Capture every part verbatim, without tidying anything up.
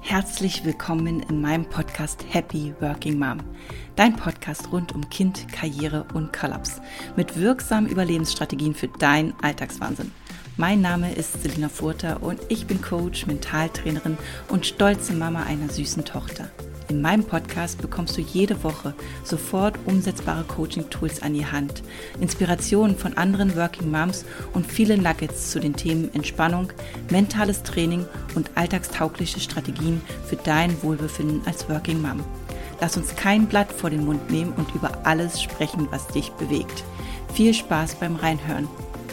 Herzlich willkommen in meinem Podcast Happy Working Mom. Dein Podcast rund um Kind, Karriere und Kollaps. Mit wirksamen Überlebensstrategien für deinen Alltagswahnsinn. Mein Name ist Selina Furter und ich bin Coach, Mentaltrainerin und stolze Mama einer süßen Tochter. In meinem Podcast bekommst du jede Woche sofort umsetzbare Coaching-Tools an die Hand, Inspirationen von anderen Working Moms und viele Nuggets zu den Themen Entspannung, mentales Training und alltagstaugliche Strategien für dein Wohlbefinden als Working Mom. Lass uns kein Blatt vor den Mund nehmen und über alles sprechen, was dich bewegt. Viel Spaß beim Reinhören.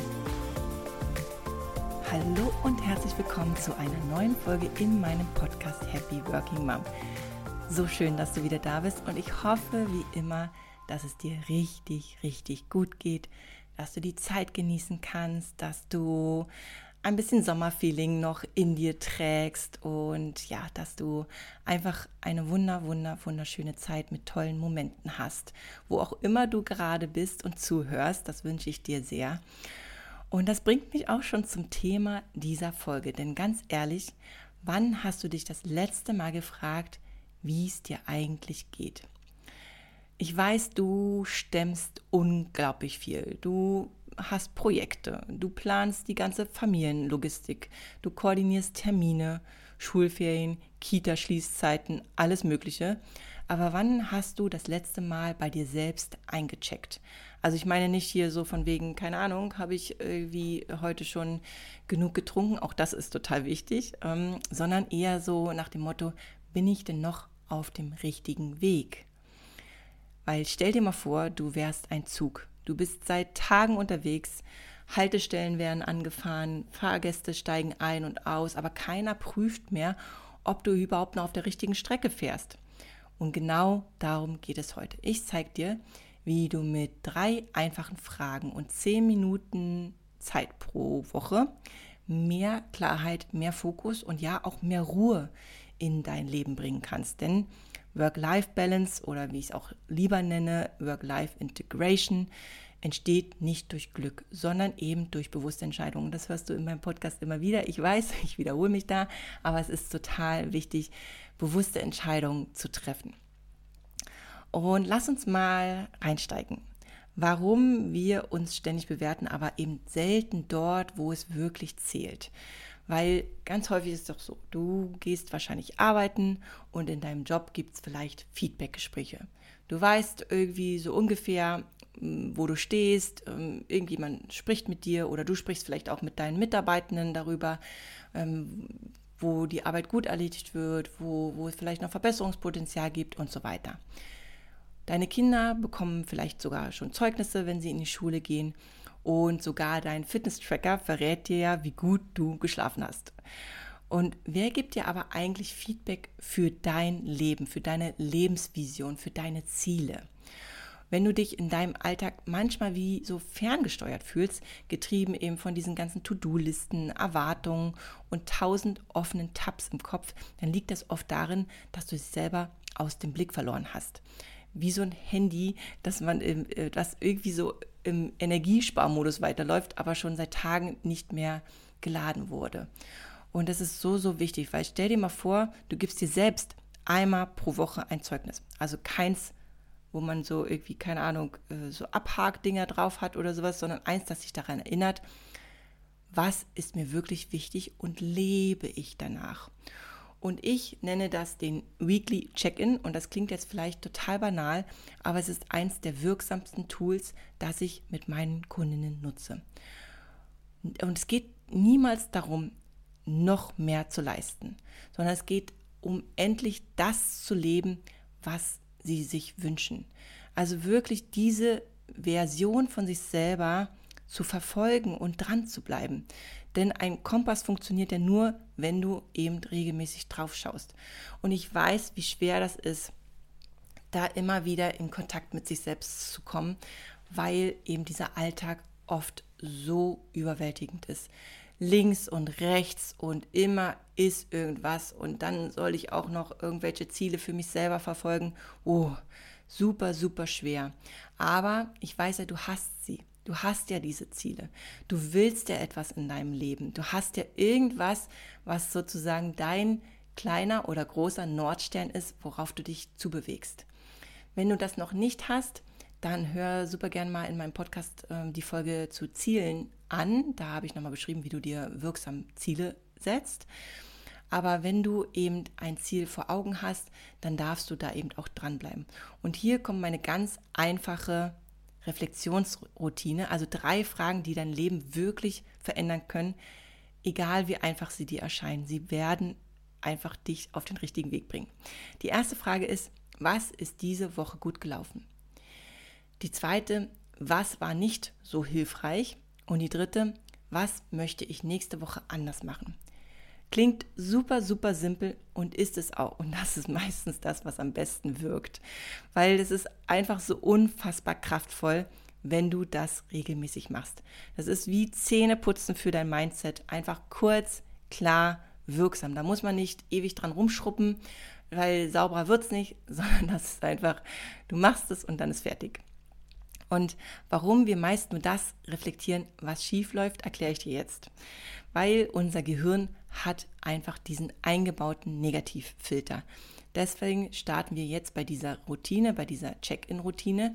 Hallo und herzlich willkommen zu einer neuen Folge in meinem Podcast Happy Working Mom. So schön, dass du wieder da bist und ich hoffe wie immer, dass es dir richtig, richtig gut geht, dass du die Zeit genießen kannst, dass du ein bisschen Sommerfeeling noch in dir trägst und ja, dass du einfach eine wunder, wunder, wunderschöne Zeit mit tollen Momenten hast. Wo auch immer du gerade bist und zuhörst, das wünsche ich dir sehr. Und das bringt mich auch schon zum Thema dieser Folge, denn ganz ehrlich, wann hast du dich das letzte Mal gefragt, wie es dir eigentlich geht? Ich weiß, du stemmst unglaublich viel. Du hast Projekte, du planst die ganze Familienlogistik, du koordinierst Termine, Schulferien, Kita-Schließzeiten, alles Mögliche. Aber wann hast du das letzte Mal bei dir selbst eingecheckt? Also ich meine nicht hier so von wegen, keine Ahnung, habe ich irgendwie heute schon genug getrunken, auch das ist total wichtig, ähm, sondern eher so nach dem Motto, bin ich denn noch auf dem richtigen Weg? Weil stell dir mal vor, du wärst ein Zug. Du bist seit Tagen unterwegs, Haltestellen werden angefahren, Fahrgäste steigen ein und aus, aber keiner prüft mehr, ob du überhaupt noch auf der richtigen Strecke fährst. Und genau darum geht es heute. Ich zeige dir, wie du mit drei einfachen Fragen und zehn Minuten Zeit pro Woche mehr Klarheit, mehr Fokus und ja auch mehr Ruhe in dein Leben bringen kannst. Denn Work-Life-Balance oder wie ich es auch lieber nenne, Work-Life-Integration entsteht nicht durch Glück, sondern eben durch bewusste Entscheidungen. Das hörst du in meinem Podcast immer wieder. Ich weiß, ich wiederhole mich da, aber es ist total wichtig, bewusste Entscheidungen zu treffen. Und lass uns mal reinsteigen. Warum wir uns ständig bewerten, aber eben selten dort, wo es wirklich zählt. Weil ganz häufig ist es doch so, du gehst wahrscheinlich arbeiten und in deinem Job gibt es vielleicht Feedbackgespräche. Du weißt irgendwie so ungefähr, wo du stehst, irgendjemand spricht mit dir oder du sprichst vielleicht auch mit deinen Mitarbeitenden darüber, wo die Arbeit gut erledigt wird, wo, wo es vielleicht noch Verbesserungspotenzial gibt und so weiter. Deine Kinder bekommen vielleicht sogar schon Zeugnisse, wenn sie in die Schule gehen. Und sogar dein Fitness-Tracker verrät dir ja, wie gut du geschlafen hast. Und wer gibt dir aber eigentlich Feedback für dein Leben, für deine Lebensvision, für deine Ziele? Wenn du dich in deinem Alltag manchmal wie so ferngesteuert fühlst, getrieben eben von diesen ganzen To-Do-Listen, Erwartungen und tausend offenen Tabs im Kopf, dann liegt das oft darin, dass du dich selber aus dem Blick verloren hast. Wie so ein Handy, das man das irgendwie so im Energiesparmodus weiterläuft, aber schon seit Tagen nicht mehr geladen wurde. Und das ist so, so wichtig, weil stell dir mal vor, du gibst dir selbst einmal pro Woche ein Zeugnis. Also keins, wo man so irgendwie, keine Ahnung, so Abhakdinger drauf hat oder sowas, sondern eins, das dich daran erinnert, was ist mir wirklich wichtig und lebe ich danach. Und ich nenne das den Weekly Check-in und das klingt jetzt vielleicht total banal, aber es ist eins der wirksamsten Tools, das ich mit meinen Kundinnen nutze. Und es geht niemals darum, noch mehr zu leisten, sondern es geht um endlich das zu leben, was sie sich wünschen. Also wirklich diese Version von sich selber zu verfolgen und dran zu bleiben. Denn ein Kompass funktioniert ja nur, wenn du eben regelmäßig drauf schaust. Und ich weiß, wie schwer das ist, da immer wieder in Kontakt mit sich selbst zu kommen, weil eben dieser Alltag oft so überwältigend ist. Links und rechts und immer ist irgendwas und dann soll ich auch noch irgendwelche Ziele für mich selber verfolgen. Oh, super, super schwer. Aber ich weiß ja, du hast sie. Du hast ja diese Ziele. Du willst ja etwas in deinem Leben. Du hast ja irgendwas, was sozusagen dein kleiner oder großer Nordstern ist, worauf du dich zubewegst. Wenn du das noch nicht hast, dann hör super gern mal in meinem Podcast äh, die Folge zu Zielen an. Da habe ich nochmal beschrieben, wie du dir wirksam Ziele setzt. Aber wenn du eben ein Ziel vor Augen hast, dann darfst du da eben auch dranbleiben. Und hier kommt meine ganz einfache Reflexionsroutine, also drei Fragen, die dein Leben wirklich verändern können, egal wie einfach sie dir erscheinen. Sie werden einfach dich auf den richtigen Weg bringen. Die erste Frage ist, was ist diese Woche gut gelaufen? Die zweite, was war nicht so hilfreich? Und die dritte, was möchte ich nächste Woche anders machen? Klingt super, super simpel und ist es auch. Und das ist meistens das, was am besten wirkt. Weil es ist einfach so unfassbar kraftvoll, wenn du das regelmäßig machst. Das ist wie Zähneputzen für dein Mindset. Einfach kurz, klar, wirksam. Da muss man nicht ewig dran rumschruppen, weil sauberer wird es nicht, sondern das ist einfach, du machst es und dann ist fertig. Und warum wir meist nur das reflektieren, was schief läuft, erkläre ich dir jetzt. Weil unser Gehirn hat einfach diesen eingebauten Negativfilter. Deswegen starten wir jetzt bei dieser Routine, bei dieser Check-in-Routine,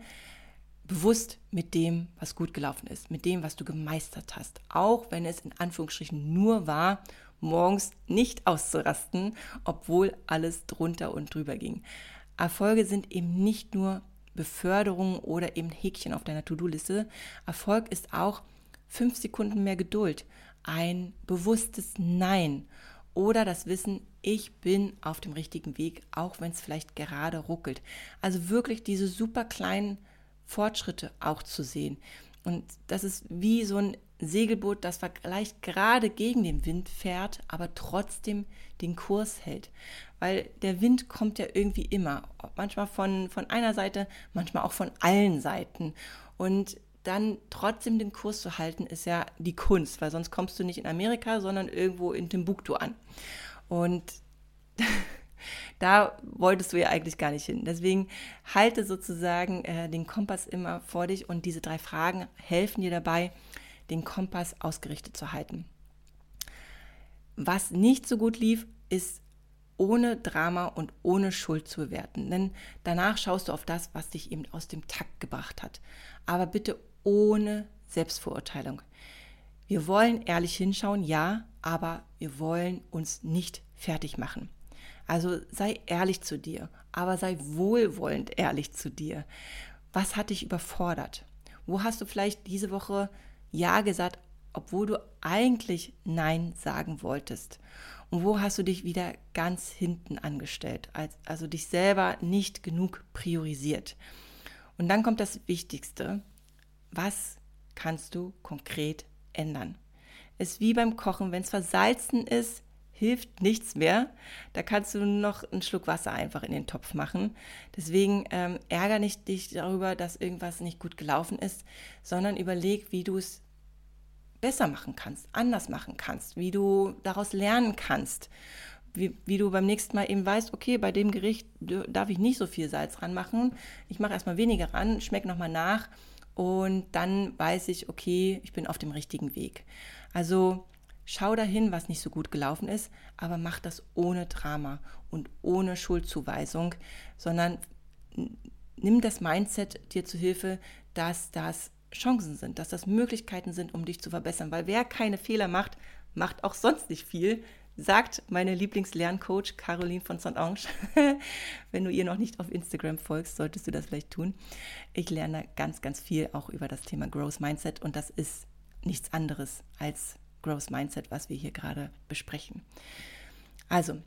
bewusst mit dem, was gut gelaufen ist, mit dem, was du gemeistert hast. Auch wenn es in Anführungsstrichen nur war, morgens nicht auszurasten, obwohl alles drunter und drüber ging. Erfolge sind eben nicht nur Beförderung oder eben Häkchen auf deiner To-Do-Liste. Erfolg ist auch fünf Sekunden mehr Geduld, ein bewusstes Nein oder das Wissen, ich bin auf dem richtigen Weg, auch wenn es vielleicht gerade ruckelt. Also wirklich diese super kleinen Fortschritte auch zu sehen. Und das ist wie so ein Segelboot, das vielleicht gerade gegen den Wind fährt, aber trotzdem den Kurs hält. Weil der Wind kommt ja irgendwie immer, manchmal von, von einer Seite, manchmal auch von allen Seiten. Und dann trotzdem den Kurs zu halten, ist ja die Kunst, weil sonst kommst du nicht in Amerika, sondern irgendwo in Timbuktu an. Und da wolltest du ja eigentlich gar nicht hin. Deswegen halte sozusagen äh, den Kompass immer vor dich und diese drei Fragen helfen dir dabei, den Kompass ausgerichtet zu halten. Was nicht so gut lief, ist ohne Drama und ohne Schuld zu bewerten. Denn danach schaust du auf das, was dich eben aus dem Takt gebracht hat. Aber bitte ohne Selbstverurteilung. Wir wollen ehrlich hinschauen, ja, aber wir wollen uns nicht fertig machen. Also sei ehrlich zu dir, aber sei wohlwollend ehrlich zu dir. Was hat dich überfordert? Wo hast du vielleicht diese Woche Ja gesagt, obwohl du eigentlich Nein sagen wolltest? Und wo hast du dich wieder ganz hinten angestellt, also dich selber nicht genug priorisiert? Und dann kommt das Wichtigste, was kannst du konkret ändern? Es ist wie beim Kochen, wenn es versalzen ist, hilft nichts mehr. Da kannst du noch einen Schluck Wasser einfach in den Topf machen. Deswegen ähm, ärgere nicht dich darüber, dass irgendwas nicht gut gelaufen ist, sondern überleg, wie du es besser machen kannst, anders machen kannst, wie du daraus lernen kannst, wie, wie du beim nächsten Mal eben weißt, okay, bei dem Gericht darf ich nicht so viel Salz ranmachen, ich mache erstmal weniger ran, schmecke nochmal nach und dann weiß ich, okay, ich bin auf dem richtigen Weg. Also schau dahin, was nicht so gut gelaufen ist, aber mach das ohne Drama und ohne Schuldzuweisung, sondern nimm das Mindset dir zu Hilfe, dass das Chancen sind, dass das Möglichkeiten sind, um dich zu verbessern. Weil wer keine Fehler macht, macht auch sonst nicht viel, sagt meine Lieblingslerncoach Caroline von Saint-Ange. Wenn du ihr noch nicht auf Instagram folgst, solltest du das vielleicht tun. Ich lerne ganz, ganz viel auch über das Thema Growth Mindset und das ist nichts anderes als Growth Mindset, was wir hier gerade besprechen. Also,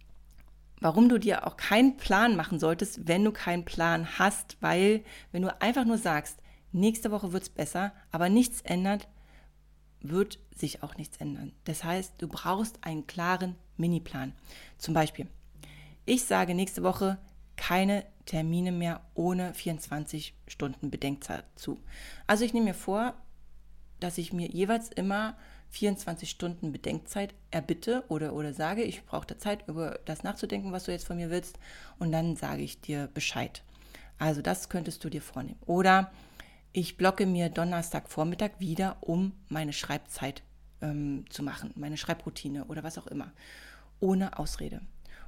warum du dir auch keinen Plan machen solltest, wenn du keinen Plan hast, weil wenn du einfach nur sagst, nächste Woche wird es besser, aber nichts ändert, wird sich auch nichts ändern. Das heißt, du brauchst einen klaren Miniplan. Zum Beispiel, ich sage nächste Woche keine Termine mehr ohne vierundzwanzig Stunden Bedenkzeit zu. Also ich nehme mir vor, dass ich mir jeweils immer vierundzwanzig Stunden Bedenkzeit erbitte oder, oder sage, ich brauche da Zeit, über das nachzudenken, was du jetzt von mir willst, und dann sage ich dir Bescheid. Also das könntest du dir vornehmen. Oder ich blocke mir Donnerstagvormittag wieder, um meine Schreibzeit ähm, zu machen, meine Schreibroutine oder was auch immer. Ohne Ausrede.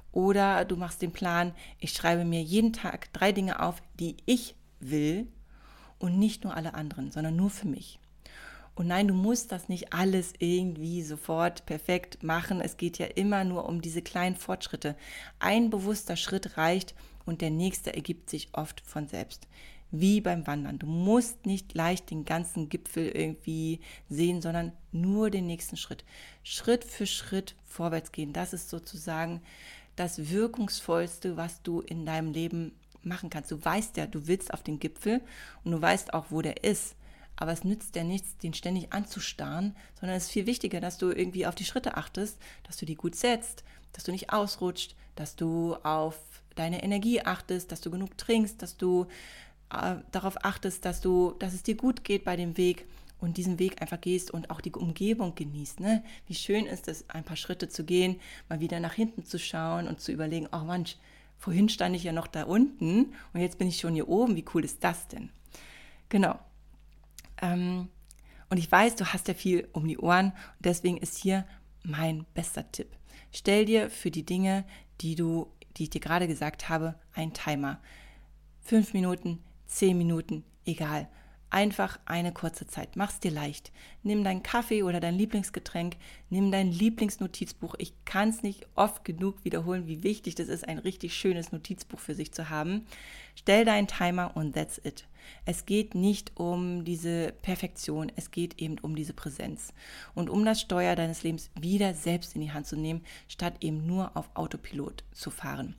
Oder du machst den Plan, ich schreibe mir jeden Tag drei Dinge auf, die ich will und nicht nur alle anderen, sondern nur für mich. Und nein, du musst das nicht alles irgendwie sofort perfekt machen. Es geht ja immer nur um diese kleinen Fortschritte. Ein bewusster Schritt reicht und der nächste ergibt sich oft von selbst. Wie beim Wandern. Du musst nicht gleich den ganzen Gipfel irgendwie sehen, sondern nur den nächsten Schritt. Schritt für Schritt vorwärts gehen. Das ist sozusagen das Wirkungsvollste, was du in deinem Leben machen kannst. Du weißt ja, du willst auf den Gipfel und du weißt auch, wo der ist. Aber es nützt ja nichts, den ständig anzustarren, sondern es ist viel wichtiger, dass du irgendwie auf die Schritte achtest, dass du die gut setzt, dass du nicht ausrutscht, dass du auf deine Energie achtest, dass du genug trinkst, dass du äh, darauf achtest, dass du, dass es dir gut geht bei dem Weg und diesen Weg einfach gehst und auch die Umgebung genießt. Ne? Wie schön ist es, ein paar Schritte zu gehen, mal wieder nach hinten zu schauen und zu überlegen, oh Mensch, vorhin stand ich ja noch da unten und jetzt bin ich schon hier oben, wie cool ist das denn? Genau. Ähm, und ich weiß, du hast ja viel um die Ohren und deswegen ist hier mein bester Tipp. Stell dir für die Dinge, die du, die ich dir gerade gesagt habe, einen Timer. Fünf Minuten, zehn Minuten, egal. Einfach eine kurze Zeit. Mach's dir leicht. Nimm deinen Kaffee oder dein Lieblingsgetränk, nimm dein Lieblingsnotizbuch. Ich kann es nicht oft genug wiederholen, wie wichtig das ist, ein richtig schönes Notizbuch für sich zu haben. Stell deinen Timer und that's it. Es geht nicht um diese Perfektion, es geht eben um diese Präsenz und um das Steuer deines Lebens wieder selbst in die Hand zu nehmen, statt eben nur auf Autopilot zu fahren.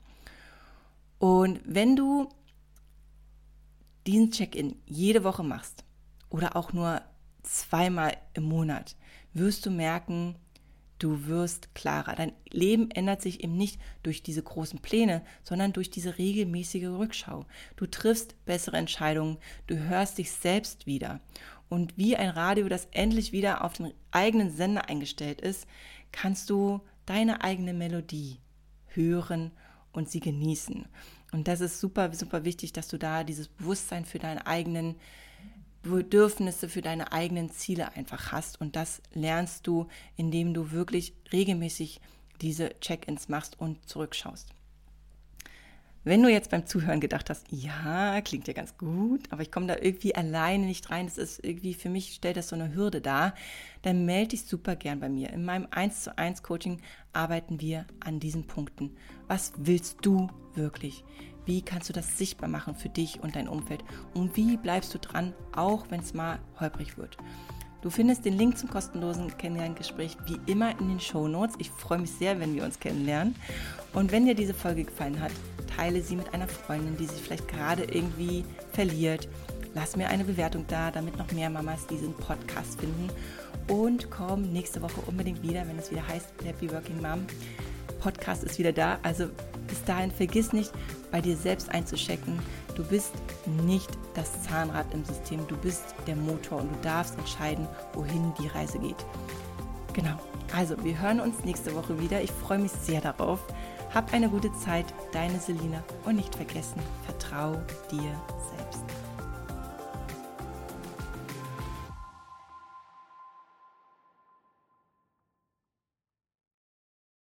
Und wenn du diesen Check-in jede Woche machst oder auch nur zweimal im Monat, wirst du merken, du wirst klarer. Dein Leben ändert sich eben nicht durch diese großen Pläne, sondern durch diese regelmäßige Rückschau. Du triffst bessere Entscheidungen, du hörst dich selbst wieder. Und wie ein Radio, das endlich wieder auf den eigenen Sender eingestellt ist, kannst du deine eigene Melodie hören und sie genießen. Und das ist super, super wichtig, dass du da dieses Bewusstsein für deine eigenen Bedürfnisse, für deine eigenen Ziele einfach hast. Und das lernst du, indem du wirklich regelmäßig diese Check-ins machst und zurückschaust. Wenn du jetzt beim Zuhören gedacht hast, ja, klingt ja ganz gut, aber ich komme da irgendwie alleine nicht rein, das ist irgendwie, für mich stellt das so eine Hürde dar, dann melde dich super gern bei mir. In meinem eins zu eins Coaching arbeiten wir an diesen Punkten. Was willst du wirklich? Wie kannst du das sichtbar machen für dich und dein Umfeld? Und wie bleibst du dran, auch wenn es mal holprig wird? Du findest den Link zum kostenlosen Kennenlerngespräch wie immer in den Shownotes. Ich freue mich sehr, wenn wir uns kennenlernen. Und wenn dir diese Folge gefallen hat, teile sie mit einer Freundin, die sich vielleicht gerade irgendwie verliert. Lass mir eine Bewertung da, damit noch mehr Mamas diesen Podcast finden. Und komm nächste Woche unbedingt wieder, wenn es wieder heißt Happy Working Mom. Podcast ist wieder da. Also bis dahin vergiss nicht, bei dir selbst einzuchecken. Du bist nicht das Zahnrad im System, du bist der Motor und du darfst entscheiden, wohin die Reise geht. Genau, also wir hören uns nächste Woche wieder. Ich freue mich sehr darauf. Hab eine gute Zeit, deine Selina und nicht vergessen, vertrau dir selbst.